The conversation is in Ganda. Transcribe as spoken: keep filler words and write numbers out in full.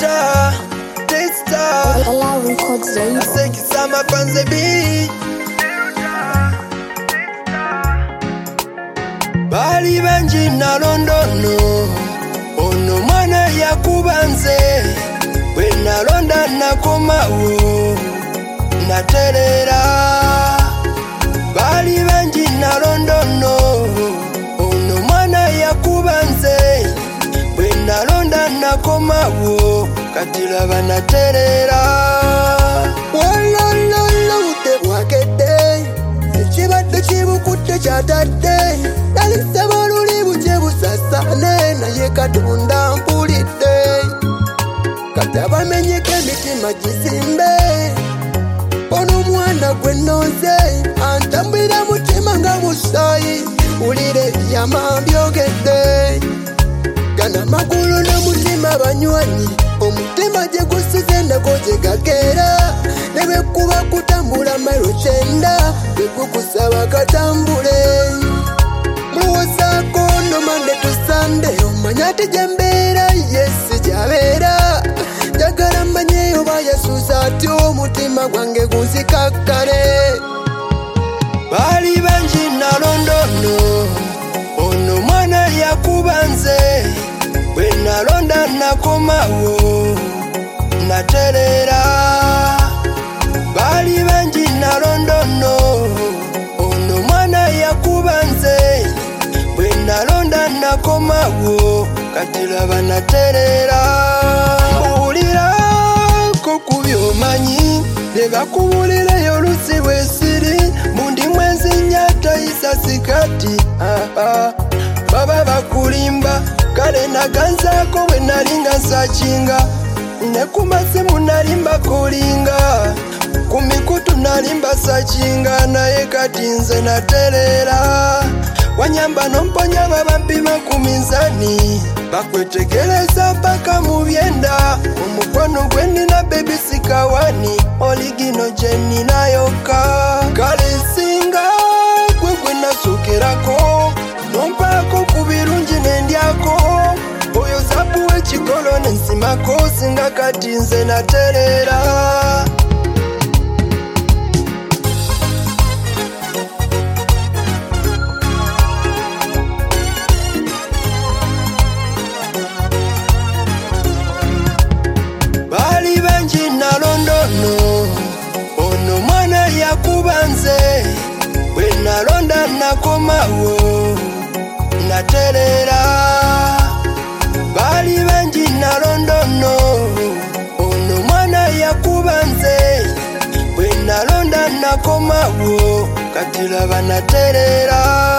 Testa, testa. Allow records the I say kisama panze bi. Bali banji na londono. Ono mwana ya kubanze. Wena londa na komawo. Na terera. Bali banji na londono. Ono mwana ya kubanze. Wena londa na komawo. Katila bana terera. Wala la la ute wakete. Chiba de chibu kute chatate. Dali sabaluli buche busasane. Na ye katunda mpulite. Kataba menyeke mitima jisimbe. Pono mwana kwenoze. Antambira mutima nga musai. Ulire yama byogete. Kana makulu na mutima banywanyi. Omutima je gusize nagoje gakera. Nebe kuba kutambula mailo chenda. Beku kusaba katambule. Mwosa kono mande to Sunday. Omanyate jambera yesi javera. Jagara manye oba yesusa ati omutima gwange guzikakare. Bali banji na londono. Ono mwana ya kubanze. Wena londa na komawo. Na terera. Bali banji na londono. Ono mwana ya kubanze. Wena londa na komawo. Katila bana terera. Mbulira kokubyo manyi. Lega kubulira yolusi wesiri. Mundi mwenzi nyata isasikati. Ah ah. Baba bakulimba. Kale naganzako we nalinga nsachinga. Nekumasimu nalimba kulinga. Kumikutu nalimba sachinga. Naye kati nze naterera. Wanyamba nomponya babampima kumizani. Bakwetegereza paka mubyenda. Omukwano gwendi na baby sikawani. Oligino jeni nayoka. Kale singa gwe gwe nasukerako. Nompako kubirungi nendyako. Oyo zapu wechikolo nensimako. Singa kati nze naterera. Bali banji na londono. Ono mwana ya kubanze. Wena londa na komawo. Na terera. Bali banji na londono. Ono mwana ya kubanze. Wena londa na komawo. Katila bana terera.